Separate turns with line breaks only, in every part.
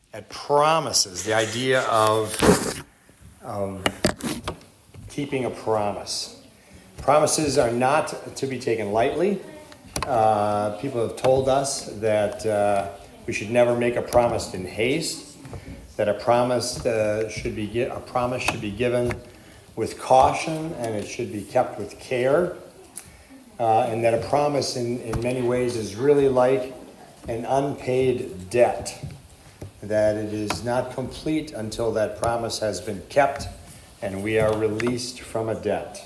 at promises, the idea of keeping a promise. Promises are not to be taken lightly. People have told us that we should never make a promise in haste, that a promise should be given with caution, and it should be kept with care, and that a promise in many ways is really like an unpaid debt, that it is not complete until that promise has been kept and we are released from a debt.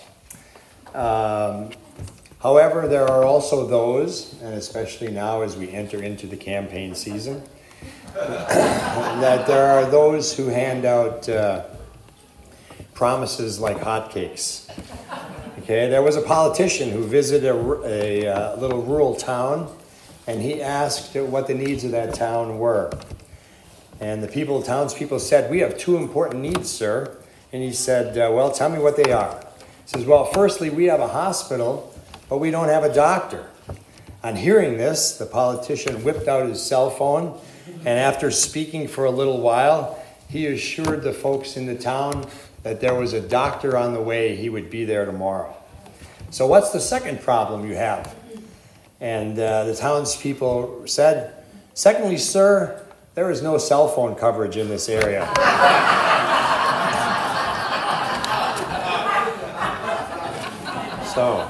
However, there are also those, and especially now as we enter into the campaign season, that there are those who hand out promises like hotcakes. Okay, there was a politician who visited a little rural town, and he asked what the needs of that town were. And the townspeople said, "We have two important needs, sir." And he said, "Well, tell me what they are." He says, "Well, firstly, we have a hospital, but we don't have a doctor." On hearing this, the politician whipped out his cell phone, and after speaking for a little while, he assured the folks in the town that there was a doctor on the way. He would be there tomorrow. "So what's the second problem you have?" And the townspeople said, "Secondly, sir, there is no cell phone coverage in this area." So,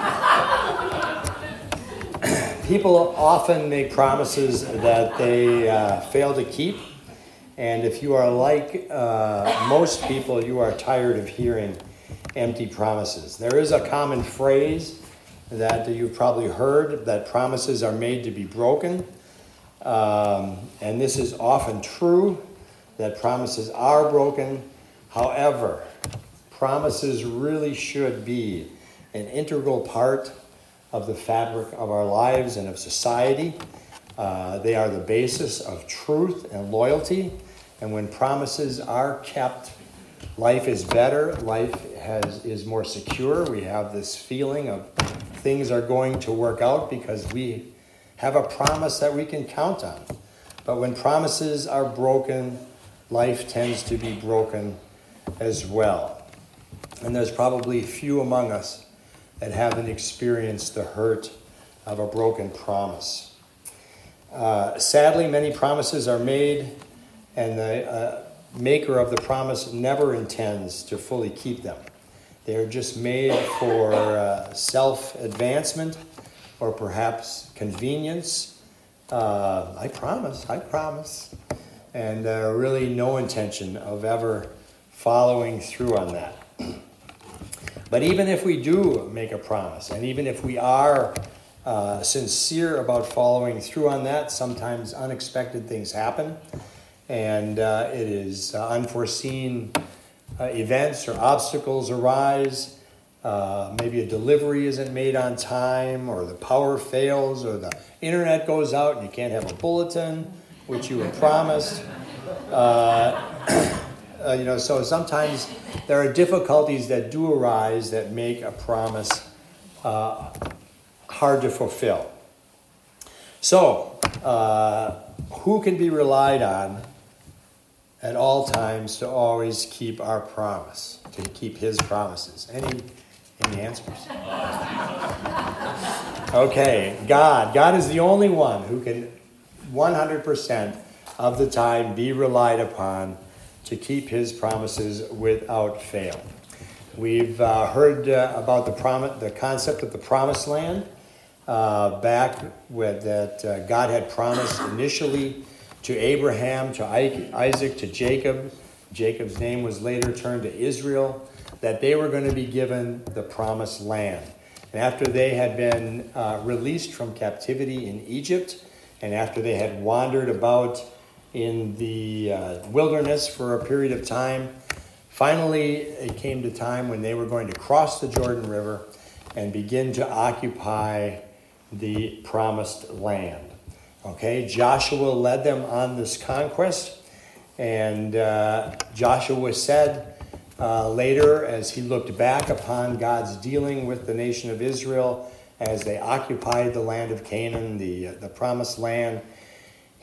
people often make promises that they fail to keep. And if you are like most people, you are tired of hearing empty promises. There is a common phrase that you've probably heard, that promises are made to be broken. And this is often true, that promises are broken. However, promises really should be an integral part of the fabric of our lives and of society. They are the basis of truth and loyalty. And when promises are kept, life is better, life is more secure. We have this feeling of things are going to work out because we have a promise that we can count on. But when promises are broken, life tends to be broken as well. And there's probably few among us that haven't experienced the hurt of a broken promise. Sadly, many promises are made, and the maker of the promise never intends to fully keep them. They're just made for self-advancement or perhaps convenience. I promise. And really no intention of ever following through on that. But even if we do make a promise, and even if we are sincere about following through on that, sometimes unexpected things happen, and it is unforeseen events or obstacles arise. Maybe a delivery isn't made on time, or the power fails, or the internet goes out and you can't have a bulletin, which you were promised. So sometimes there are difficulties that do arise that make a promise hard to fulfill. So, who can be relied on at all times to always keep our promise, to keep his promises? Any answers? Okay, God. God is the only one who can 100% of the time be relied upon to keep his promises without fail. We've heard about the concept of the promised land back that God had promised initially to Abraham, to Isaac, to Jacob. Jacob's name was later turned to Israel, that they were going to be given the promised land. And after they had been released from captivity in Egypt, and after they had wandered about in the wilderness for a period of time, finally it came to time when they were going to cross the Jordan River and begin to occupy the promised land. Okay, Joshua led them on this conquest, and Joshua said later, as he looked back upon God's dealing with the nation of Israel as they occupied the land of Canaan, the promised land,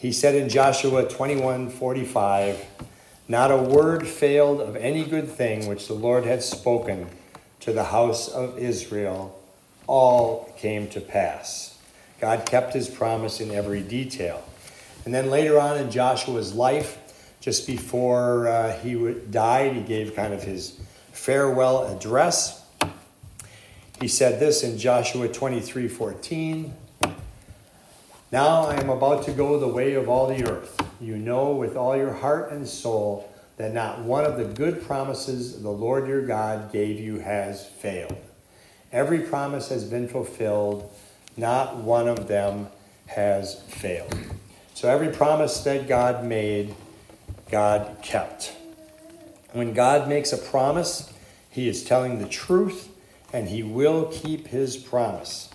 He said in Joshua 21:45, "Not a word failed of any good thing which the Lord had spoken to the house of Israel. All came to pass." God kept his promise in every detail. And then later on in Joshua's life, just before he died, he gave kind of his farewell address. He said this in Joshua 23:14, "Now I am about to go the way of all the earth. You know with all your heart and soul that not one of the good promises the Lord your God gave you has failed. Every promise has been fulfilled. Not one of them has failed." So every promise that God made, God kept. When God makes a promise, he is telling the truth, and he will keep his promise.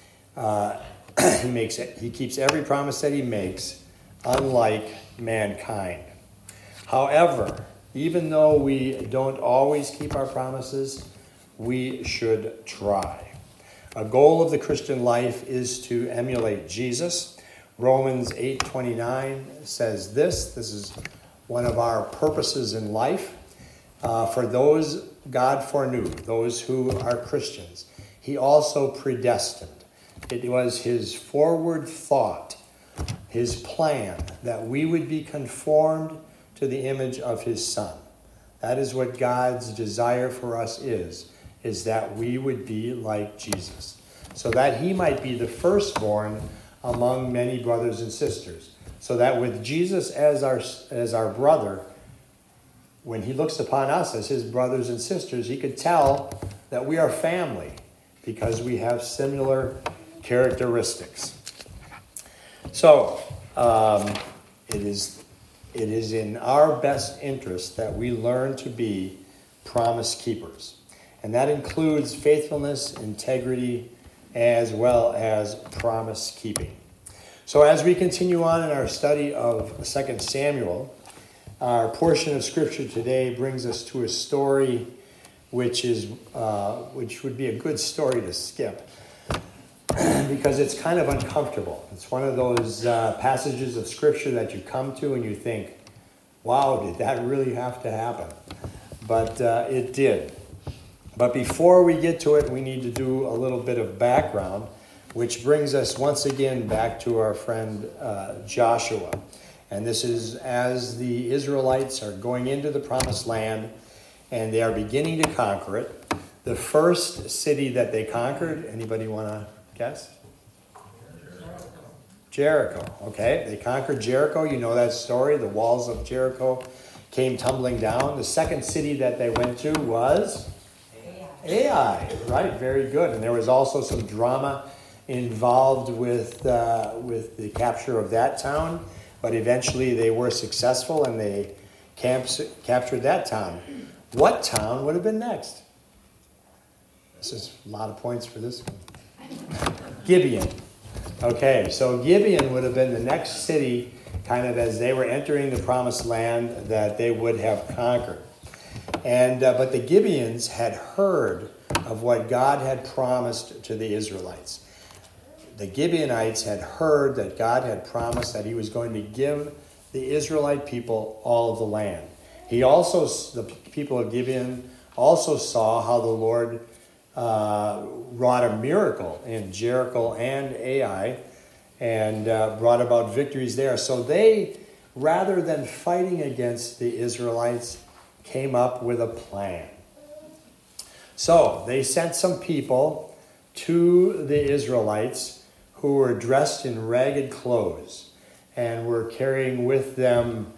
He keeps every promise that he makes, unlike mankind. However, even though we don't always keep our promises, we should try. A goal of the Christian life is to emulate Jesus. Romans 8:29 says this is one of our purposes in life. For those God foreknew, those who are Christians, he also predestined. It was his forward thought, his plan, that we would be conformed to the image of his Son. That is what God's desire for us is that we would be like Jesus, so that he might be the firstborn among many brothers and sisters. So that with Jesus as our brother, when he looks upon us as his brothers and sisters, he could tell that we are family because we have similar characteristics. So it is in our best interest that we learn to be promise keepers. And that includes faithfulness, integrity, as well as promise keeping. So as we continue on in our study of 2 Samuel, our portion of Scripture today brings us to a story which would be a good story to skip because it's kind of uncomfortable. It's one of those passages of Scripture that you come to and you think, wow, did that really have to happen? But it did. But before we get to it, we need to do a little bit of background, which brings us once again back to our friend Joshua. And this is as the Israelites are going into the promised land and they are beginning to conquer it. The first city that they conquered, anybody want to guess? Jericho. Okay, they conquered Jericho. You know that story. The walls of Jericho came tumbling down. The second city that they went to was Ai. Right, very good. And there was also some drama involved with the capture of that town. But eventually they were successful and they captured that town. What town would have been next? This is a lot of points for this one. Gibeon. Okay, so Gibeon would have been the next city kind of as they were entering the promised land that they would have conquered. And but the Gibeons had heard of what God had promised to the Israelites. The Gibeonites had heard that God had promised that he was going to give the Israelite people all of the land. The people of Gibeon also saw how the Lord wrought a miracle in Jericho and Ai and brought about victories there. So they, rather than fighting against the Israelites, came up with a plan. So they sent some people to the Israelites who were dressed in ragged clothes and were carrying with them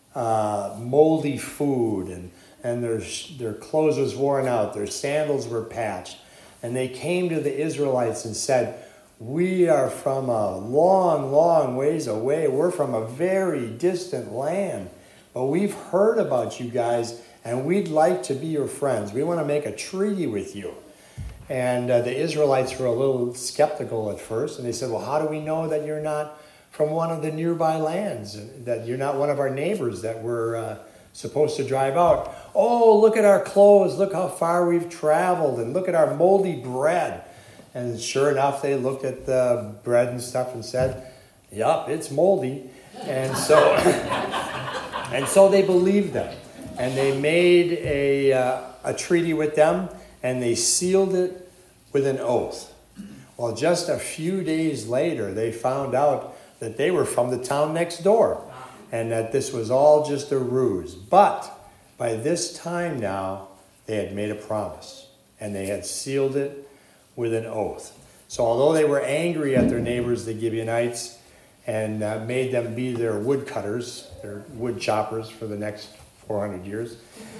moldy food, and their clothes was worn out, their sandals were patched. And they came to the Israelites and said, "We are from a long, long ways away. We're from a very distant land. But we've heard about you guys, and we'd like to be your friends. We want to make a treaty with you." And the Israelites were a little skeptical at first. And they said, "Well, how do we know that you're not from one of the nearby lands, that you're not one of our neighbors that we're supposed to drive out? Oh, look at our clothes. Look how far we've traveled. And look at our moldy bread." And sure enough, they looked at the bread and stuff and said, "Yup, it's moldy." And so, and so they believed them. And they made a treaty with them, and they sealed it with an oath. Well, just a few days later, they found out that they were from the town next door, and that this was all just a ruse. But by this time now, they had made a promise, and they had sealed it with an oath. So although they were angry at their neighbors, the Gibeonites, and made them be their woodcutters, their wood choppers for the next 400 years,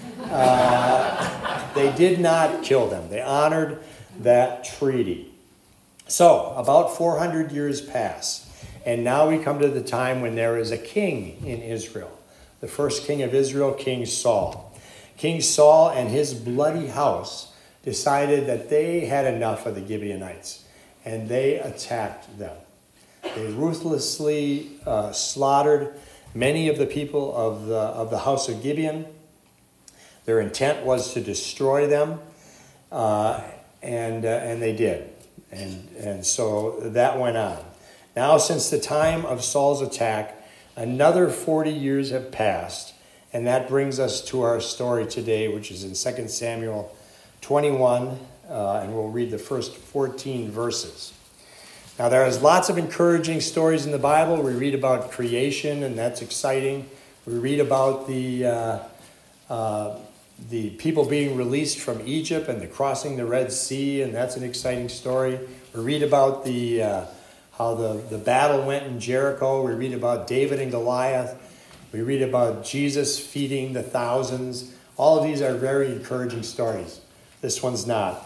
they did not kill them. They honored that treaty. So about 400 years pass, and now we come to the time when there is a king in Israel. The first king of Israel, King Saul. King Saul and his bloody house decided that they had enough of the Gibeonites, and they attacked them. They ruthlessly slaughtered many of the people of the house of Gibeon. Their intent was to destroy them, and they did. And so that went on. Now, since the time of Saul's attack, another 40 years have passed, and that brings us to our story today, which is in 2 Samuel 21, and we'll read the first 14 verses. Now, there's lots of encouraging stories in the Bible. We read about creation, and that's exciting. We read about the people being released from Egypt and the crossing the Red Sea, and that's an exciting story. We read about how the battle went in Jericho. We read about David and Goliath. We read about Jesus feeding the thousands. All of these are very encouraging stories. This one's not.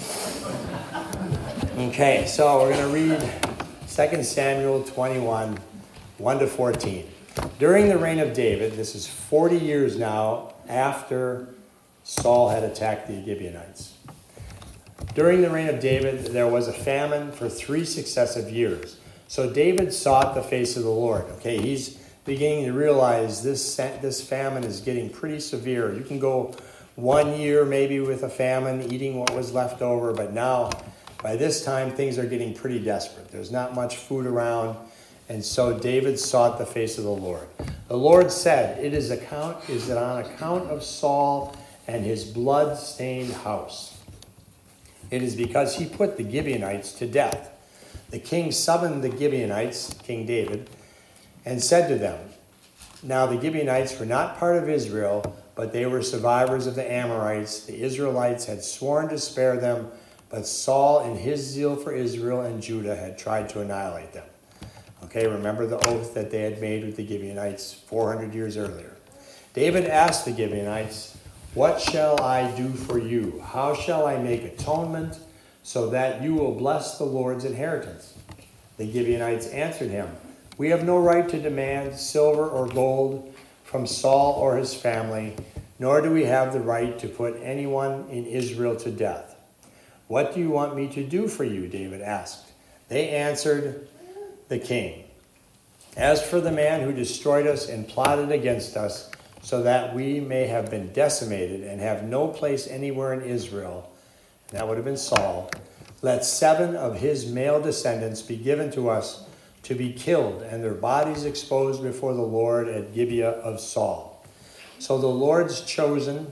Okay, so we're going to read 2 Samuel 21, 1 to 14. During the reign of David, this is 40 years now after Saul had attacked the Gibeonites. During the reign of David, there was a famine for 3 successive years. So David sought the face of the Lord. Okay, he's beginning to realize this famine is getting pretty severe. You can go 1 year maybe with a famine, eating what was left over, but now, by this time, things are getting pretty desperate. There's not much food around, and so David sought the face of the Lord. The Lord said, "Is it on account of Saul and his blood-stained house? It is because he put the Gibeonites to death." The king summoned the Gibeonites, King David, and said to them, "Now the Gibeonites were not part of Israel, but they were survivors of the Amorites. The Israelites had sworn to spare them, but Saul, in his zeal for Israel and Judah, had tried to annihilate them." Okay, remember the oath that they had made with the Gibeonites 400 years earlier. David asked the Gibeonites, "What shall I do for you? How shall I make atonement so that you will bless the Lord's inheritance?" The Gibeonites answered him, "We have no right to demand silver or gold from Saul or his family, nor do we have the right to put anyone in Israel to death." "What do you want me to do for you?" David asked. They answered the king, "As for the man who destroyed us and plotted against us, so that we may have been decimated and have no place anywhere in Israel," that would have been Saul, "let 7 of his male descendants be given to us to be killed, and their bodies exposed before the Lord at Gibeah of Saul." So the Lord's chosen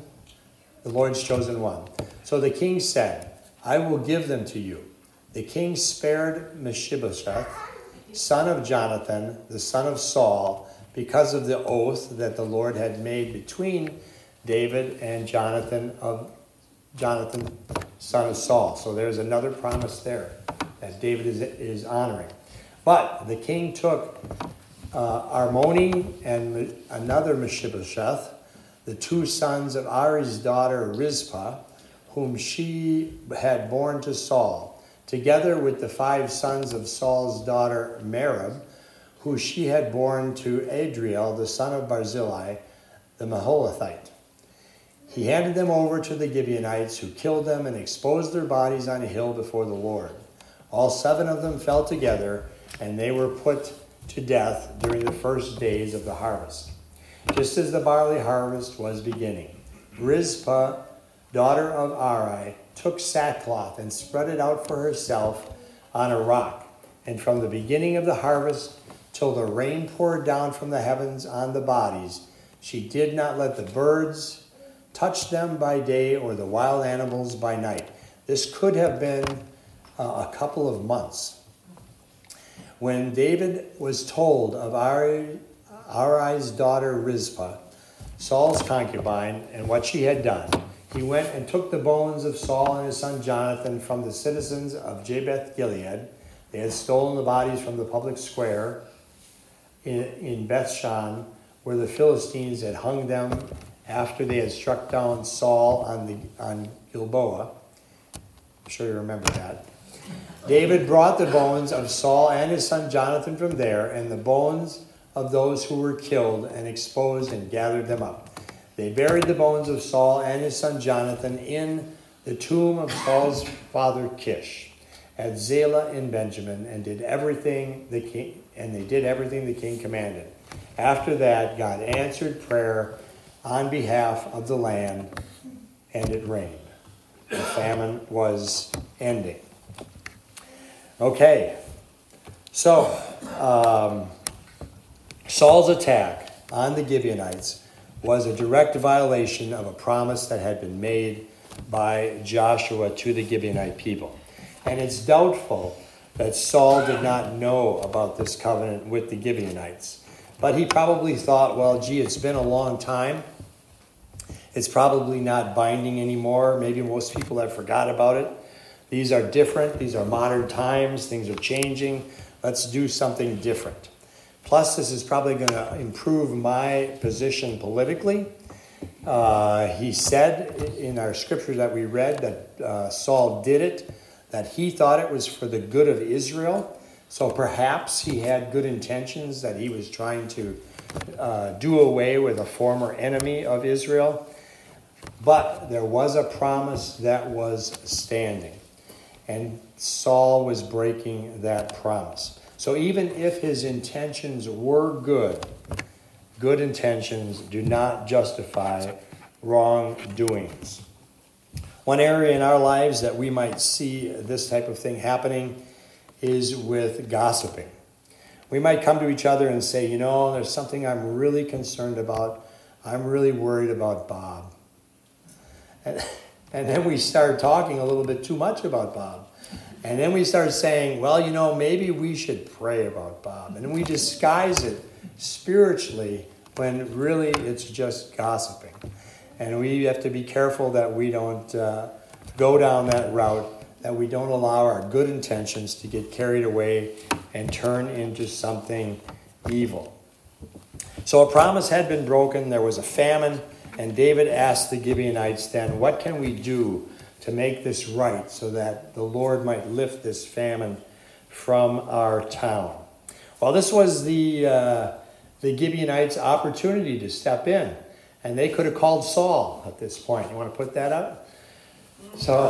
one. So the king said, "I will give them to you." The king spared Mephibosheth, son of Jonathan, the son of Saul, because of the oath that the Lord had made between David and Jonathan, son of Saul. So there's another promise there that David is honoring. But the king took Armoni and another Mephibosheth, the 2 sons of Ari's daughter Rizpah, whom she had borne to Saul, together with the 5 sons of Saul's daughter Merab, who she had borne to Adriel, the son of Barzillai, the Maholathite. He handed them over to the Gibeonites, who killed them and exposed their bodies on a hill before the Lord. All 7 of them fell together, and they were put to death during the first days of the harvest, just as the barley harvest was beginning. Rizpah, daughter of Ari, took sackcloth and spread it out for herself on a rock, and from the beginning of the harvest till the rain poured down from the heavens on the bodies. She did not let the birds touch them by day or the wild animals by night. This could have been a couple of months. When David was told of Ari's daughter Rizpah, Saul's concubine, and what she had done, he went and took the bones of Saul and his son Jonathan from the citizens of Jabesh Gilead. They had stolen the bodies from the public square in Bethshan, where the Philistines had hung them after they had struck down Saul on Gilboa. I'm sure you remember that. David brought the bones of Saul and his son Jonathan from there, and the bones of those who were killed, and exposed and gathered them up. They buried the bones of Saul and his son Jonathan in the tomb of Saul's father Kish at Zelah in Benjamin, and they did everything the king commanded. After that, God answered prayer on behalf of the land, and it rained. The famine was ending. Okay, so Saul's attack on the Gibeonites was a direct violation of a promise that had been made by Joshua to the Gibeonite people. And it's doubtful that Saul did not know about this covenant with the Gibeonites. But he probably thought, well, gee, it's been a long time. It's probably not binding anymore. Maybe most people have forgot about it. These are different. These are modern times. Things are changing. Let's do something different. Plus, this is probably going to improve my position politically. He said in our scripture that we read that Saul did it, that he thought it was for the good of Israel. So perhaps he had good intentions, that he was trying to do away with a former enemy of Israel. But there was a promise that was standing, and Saul was breaking that promise. So even if his intentions were good, good intentions do not justify wrongdoings. One area in our lives that we might see this type of thing happening is with gossiping. We might come to each other and say, you know, there's something I'm really concerned about. I'm really worried about Bob. And then we start talking a little bit too much about Bob. And then we start saying, well, you know, maybe we should pray about Bob. And we disguise it spiritually when really it's just gossiping. And we have to be careful that we don't go down that route, that we don't allow our good intentions to get carried away and turn into something evil. So a promise had been broken. There was a famine. And David asked the Gibeonites then, what can we do to make this right so that the Lord might lift this famine from our town? Well, this was the Gibeonites' opportunity to step in. And they could have called Saul at this point. You want to put that up? So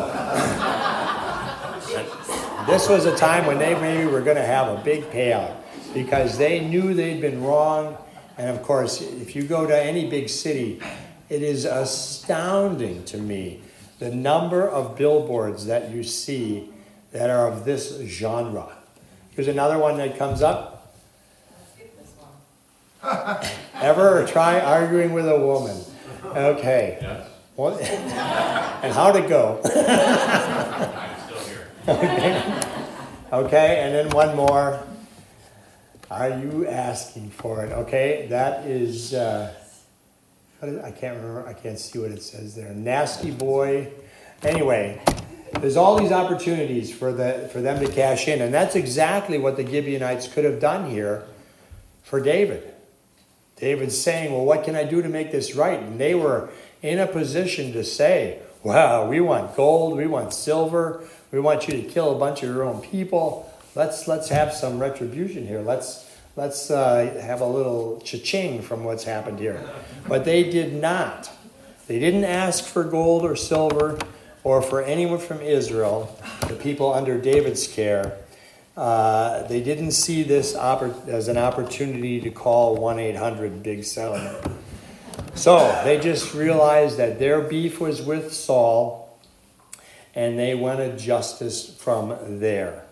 this was a time when they maybe were going to have a big payout because they knew they'd been wrong. And of course, if you go to any big city, it is astounding to me the number of billboards that you see that are of this genre. Here's another one that comes up.
Skip this one.
Ever try arguing with a woman? Okay.
Yes.
What? And how'd it go?
I'm still here.
Okay, and then one more. Are you asking for it? Okay, that is, I can't remember. I can't see what it says there. Nasty boy. Anyway, there's all these opportunities for them to cash in, and that's exactly what the Gibeonites could have done here for David. David's saying, well, what can I do to make this right? And they were in a position to say, wow, we want gold, we want silver, we want you to kill a bunch of your own people. Let's have some retribution here. Let's have a little cha-ching from what's happened here. But they did not. They didn't ask for gold or silver or for anyone from Israel, the people under David's care. They didn't see this as an opportunity to call 1-800-BIG settlement. So they just realized that their beef was with Saul, and they wanted justice from there.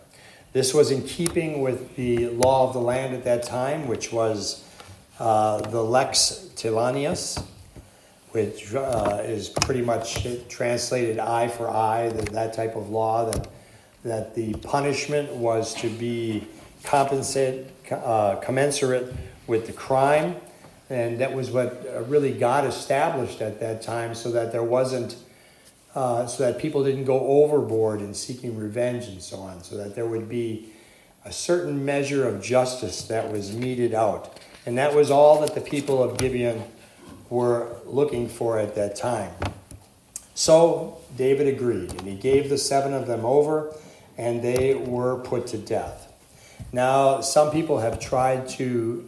This was in keeping with the law of the land at that time, which was the Lex Talionis, which is pretty much translated eye for eye, that type of law, that the punishment was to be commensurate with the crime. And that was what really God established at that time, so that there wasn't, so that people didn't go overboard in seeking revenge and so on, so that there would be a certain measure of justice that was meted out. And that was all that the people of Gibeon were looking for at that time. So David agreed, and he gave the 7 of them over, and they were put to death. Now, some people have tried to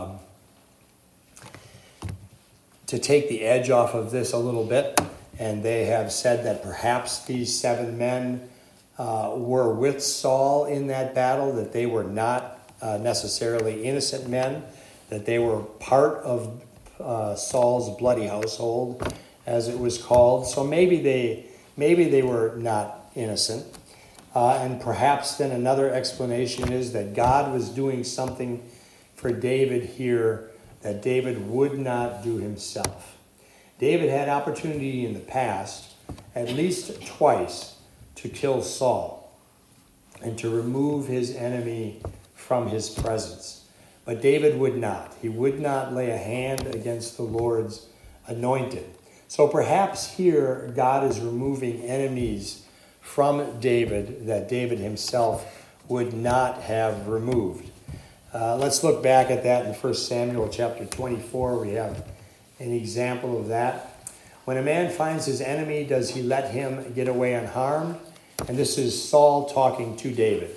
take the edge off of this a little bit, and they have said that perhaps these 7 men were with Saul in that battle, that they were not necessarily innocent men, that they were part of Saul's bloody household, as it was called. So maybe they were not innocent. And perhaps then another explanation is that God was doing something for David here that David would not do himself. David had opportunity in the past, at least twice, to kill Saul and to remove his enemy from his presence. But David would not. He would not lay a hand against the Lord's anointed. So perhaps here God is removing enemies from David that David himself would not have removed. Let's look back at that in 1 Samuel chapter 24. We have an example of that. When a man finds his enemy, does he let him get away unharmed? And this is Saul talking to David.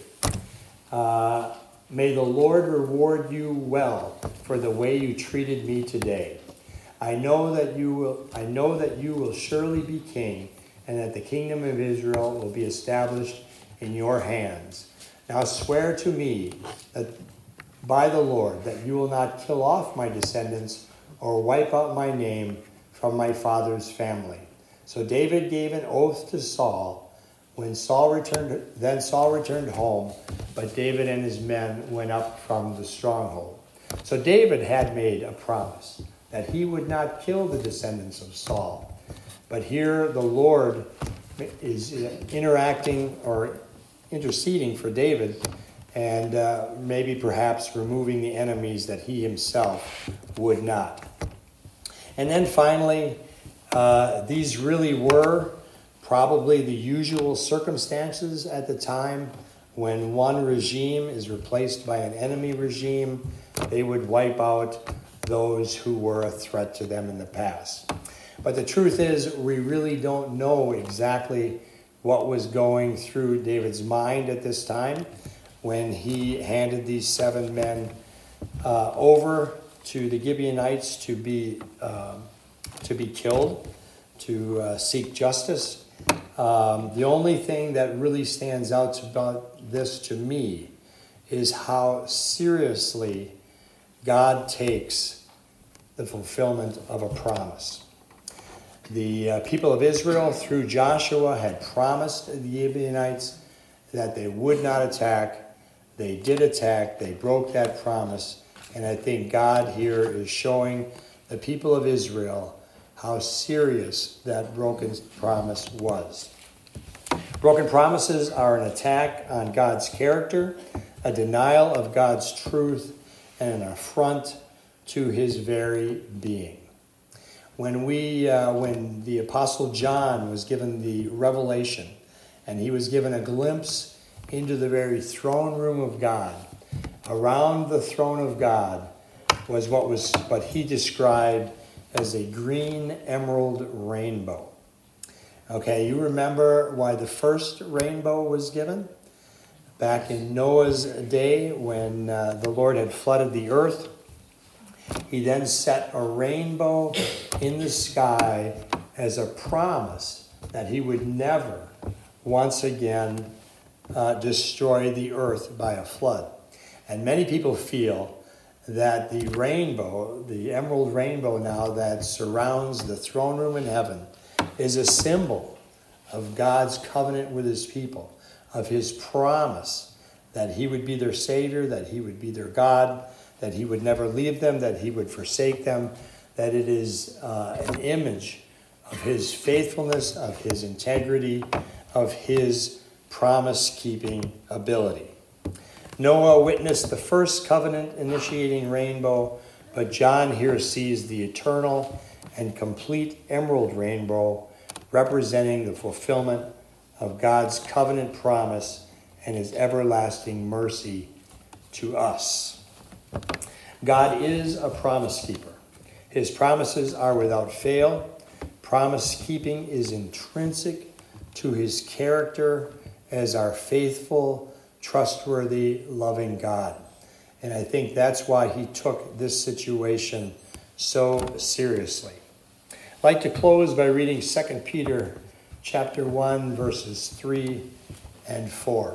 May the Lord reward you well for the way you treated me today. I know that you will surely be king, and that the kingdom of Israel will be established in your hands. Now swear to me that by the Lord that you will not kill off my descendants or wipe out my name from my father's family. So David gave an oath to Saul. Then Saul returned home, but David and his men went up from the stronghold. So David had made a promise that he would not kill the descendants of Saul. But here the Lord is interacting or interceding for David, and maybe perhaps removing the enemies that he himself would not. And then finally, these really were probably the usual circumstances at the time. When one regime is replaced by an enemy regime, they would wipe out those who were a threat to them in the past. But the truth is, we really don't know exactly what was going through David's mind at this time when he handed these 7 men over to the Gibeonites to be killed, to seek justice. The only thing that really stands out about this to me is how seriously God takes the fulfillment of a promise. The people of Israel, through Joshua, had promised the Gibeonites that they would not attack. They did attack. They broke that promise. And I think God here is showing the people of Israel how serious that broken promise was. Broken promises are an attack on God's character, a denial of God's truth, and an affront to his very being. When the Apostle John was given the revelation, and he was given a glimpse into the very throne room of God, around the throne of God was what he described as a green emerald rainbow. Okay, you remember why the first rainbow was given? Back in Noah's day, when the Lord had flooded the earth, he then set a rainbow in the sky as a promise that he would never once again destroy the earth by a flood. And many people feel that the rainbow, the emerald rainbow now that surrounds the throne room in heaven, is a symbol of God's covenant with his people, of his promise that he would be their Savior, that he would be their God, that he would never leave them, that he would forsake them, that it is an image of his faithfulness, of his integrity, of his promise-keeping ability. Noah witnessed the first covenant-initiating rainbow, but John here sees the eternal and complete emerald rainbow representing the fulfillment of God's covenant promise and his everlasting mercy to us. God is a promise keeper. His promises are without fail. Promise keeping is intrinsic to his character as our faithful, trustworthy, loving God. And I think that's why he took this situation so seriously. I'd like to close by reading 2 Peter chapter 1, verses 3 and 4.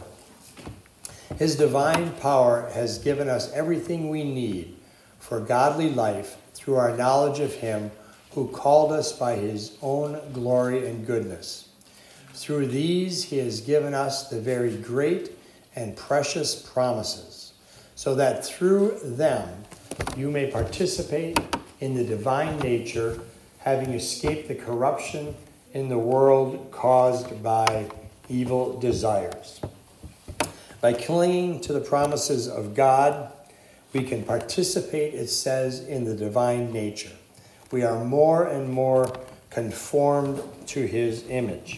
His divine power has given us everything we need for godly life through our knowledge of him who called us by his own glory and goodness. Through these he has given us the very great and precious promises, so that through them you may participate in the divine nature, having escaped the corruption in the world caused by evil desires. By clinging to the promises of God, we can participate, it says, in the divine nature. We are more and more conformed to his image.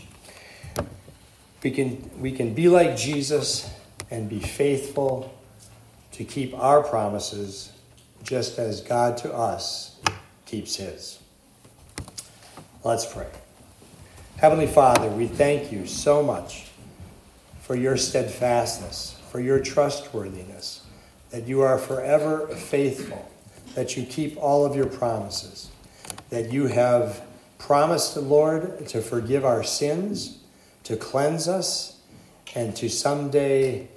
We can be like Jesus and be faithful to keep our promises just as God to us keeps his. Let's pray. Heavenly Father, we thank you so much for your steadfastness, for your trustworthiness, that you are forever faithful, that you keep all of your promises, that you have promised, Lord, to forgive our sins, to cleanse us, and to someday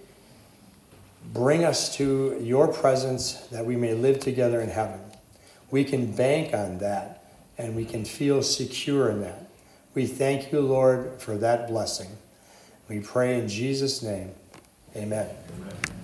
bring us to your presence that we may live together in heaven. We can bank on that, and we can feel secure in that. We thank you, Lord, for that blessing. We pray in Jesus' name. Amen.
Amen.